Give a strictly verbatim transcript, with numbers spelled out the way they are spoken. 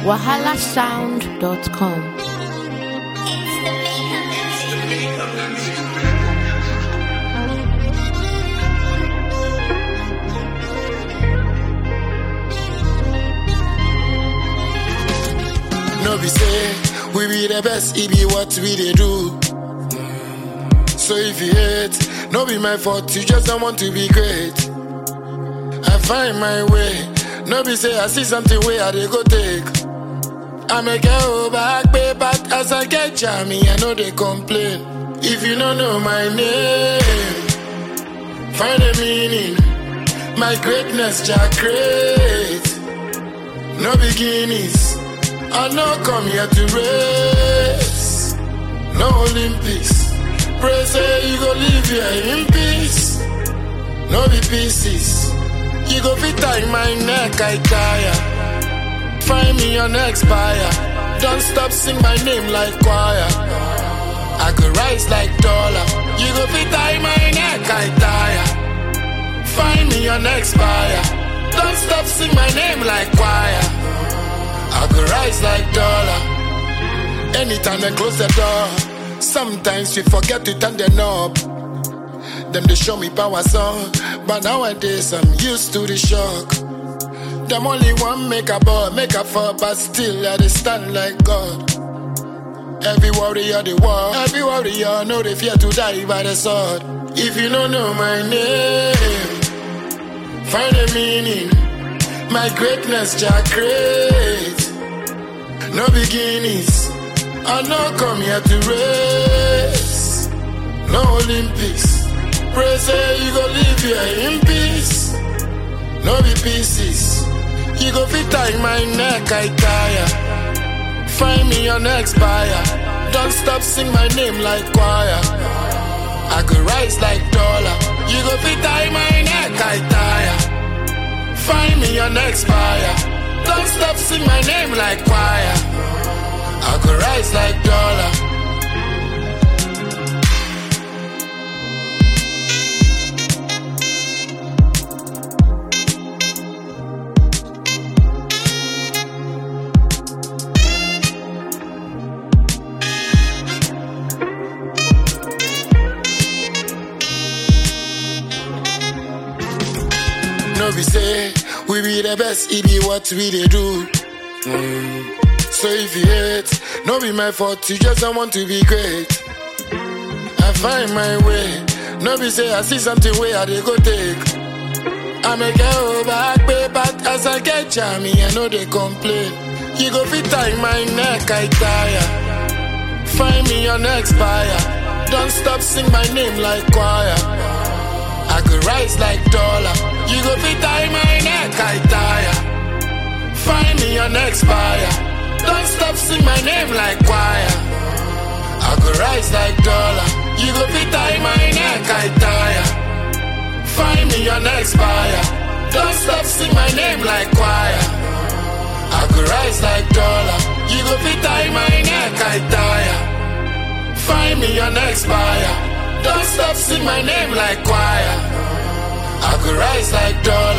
wahala sound dot com. No be say we be the best, it be what we they do. So if you hate, no be my fault, you just don't want to be great. I find my way, no be say I see something where I they go take. I make go back, pay back as I get jammy, I know they complain. If you don't know my name, find a meaning. My greatness, Jack great. No beginnings. I no come here to race. No Olympics. Pray say you go live here in peace. No be pieces. You go fit tie my neck, I tire. Find me your next buyer. Don't stop sing my name like choir. I could rise like dollar. You go fit tie my neck, I tire. Find me your next buyer. Don't stop sing my name like choir. I could rise like dollar. Anytime I close the door, sometimes we forget to turn the knob. Them they show me power song, but nowadays I'm used to the shock. Them only one make a ball, make a fall, but still I they stand like God. Every warrior the war, every warrior know they fear to die by the sword. If you don't know my name, find a meaning. My greatness, Jack great. No beginnings. I no come here to race. No Olympics. Pray say you go live here in peace. No be pieces. You go fit tie my neck, I tire. Find me your next buyer. Don't stop sing my name like choir. I could rise like dollar. You go fit tie my neck, I tire. Find me your next buyer. Don't stop sing my name like choir. I could rise like dollar. No be say we be the best, it be what we they do. Mm. So if you hate, no be my fault, you just don't want to be great. I find my way, no be say I see something where I they go take. I make go back, pay back as I get jammy, I know they complain. You go fit tie my neck, I tire. Find me your next buyer. Don't stop sing my name like choir. I could rise like dollar. You go fit tie my neck, I tire. Find me your next buyer. Don't stop sing my name like choir. I could rise like dollar. You go fit tie my neck, I tire. Find me your next buyer. Don't stop sing my name like choir. I could rise like dollar. You go fit tie my neck, I tire. Find me your next buyer. Don't stop sing my name like choir. I could rise like dollar.